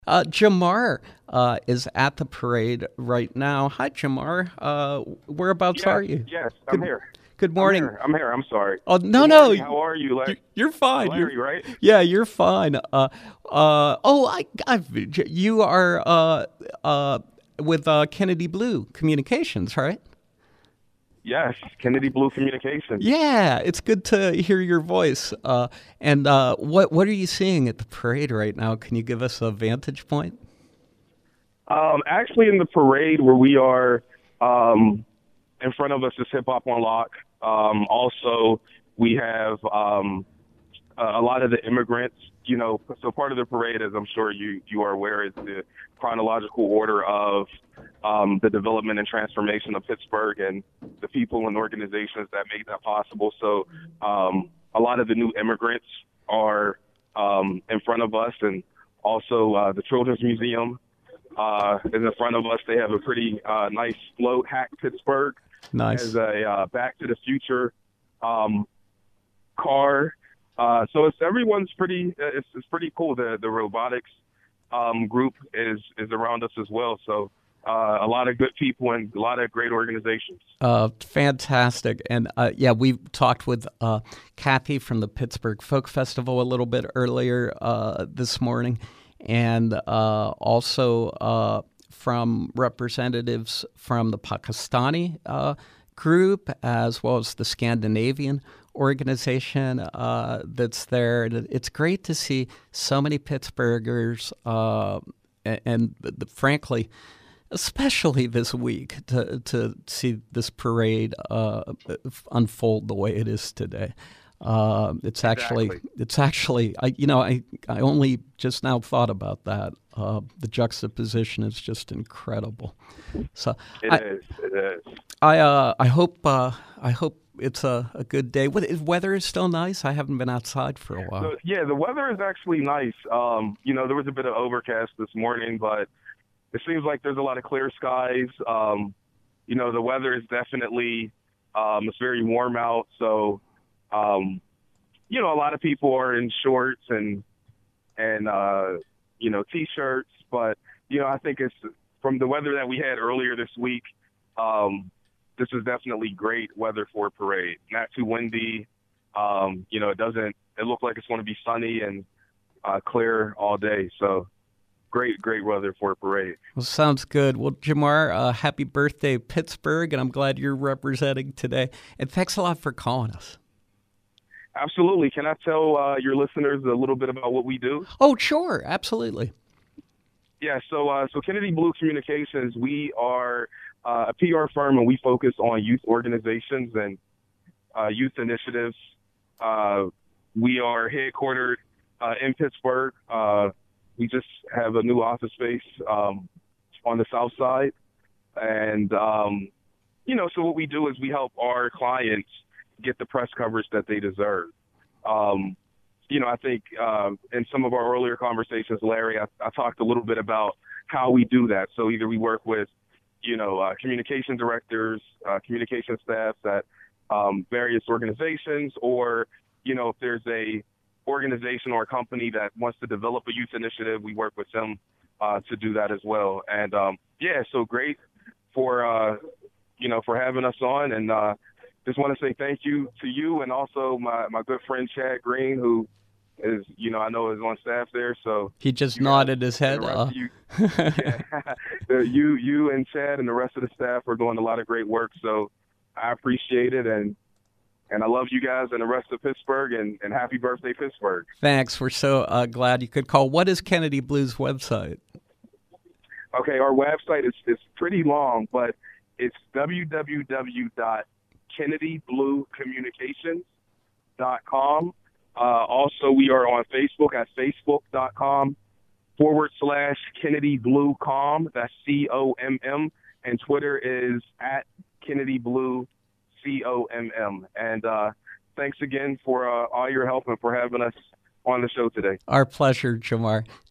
Jamar is at the parade right now. Hi, Jamar. Whereabouts Yes, are you? yes, I'm Good. here. Good I'm morning. here. I'm here. I'm sorry. Oh no, Good no, morning. How are you, you're fine. Larry? Right? Yeah, you're fine. Oh, you are with Kennedy Blue Communications, right? Yes, Kennedy Blue Communications. Yeah, it's good to hear your voice. And what are you seeing at the parade right now? Can you give us a vantage point? Actually, in the parade where we are, in front of us is Hip Hop on Lock. Also, we have a lot of the immigrants. So part of the parade, as I'm sure you are aware, is the chronological order of the development and transformation of Pittsburgh and the people and organizations that made that possible. So a lot of the new immigrants are in front of us, and also the Children's Museum is in front of us. They have a pretty nice float, Hack Pittsburgh, as Nice. a Back to the Future um, car. So everyone's pretty. It's pretty cool. The robotics group is around us as well. So a lot of good people and a lot of great organizations. Fantastic. And yeah, we talked with Kathy from the Pittsburgh Folk Festival a little bit earlier this morning, and also from representatives from the Pakistani group, as well as the Scandinavian organization that's there. And it's great to see so many Pittsburghers, frankly, especially this week, to see this parade unfold the way it is today. Exactly. It's actually I only just now thought about that. The juxtaposition is just incredible. So It I is. It is. I hope it's a good day. Weather is still nice. I haven't been outside for a while. Yeah, the weather is actually nice. There was a bit of overcast this morning, but it seems like there's a lot of clear skies. The weather is definitely it's very warm out, so a lot of people are in shorts and t-shirts, but I think it's from the weather that we had earlier this week. This is definitely great weather for a parade. Not too windy. It looked like it's going to be sunny and clear all day. So great weather for a parade. Well, sounds good. Well, Jamar, happy birthday, Pittsburgh, and I'm glad you're representing today. And thanks a lot for calling us. Absolutely. Can I tell your listeners a little bit about what we do? Oh, sure, absolutely. Yeah, so Kennedy Blue Communications, we are a PR firm, and we focus on youth organizations and youth initiatives. We are headquartered in Pittsburgh. We just have a new office space on the south side. And, so what we do is we help our clients get the press coverage that they deserve. I think in some of our earlier conversations, Larry, I talked a little bit about how we do that. So either we work with, communication directors, communication staffs at various organizations, or, if there's a organization or a company that wants to develop a youth initiative, we work with them to do that as well. And so great for for having us on, and just want to say thank you to you, and also my good friend Chad Green, who is I know is on staff there. So He just you guys nodded his and the head. rest of you, yeah, you and Chad and the rest of the staff are doing a lot of great work. So I appreciate it, and I love you guys and the rest of Pittsburgh, and happy birthday, Pittsburgh. Thanks. We're so glad you could call. What is Kennedy Blue's website? Okay, our website is pretty long, but it's www.kennedybluecommunications.com. Also, we are on Facebook at facebook.com/Kennedy Blue Com. That's COMM. And Twitter is at Kennedy Blue COMM. And thanks again for all your help and for having us on the show today. Our pleasure, Jamar.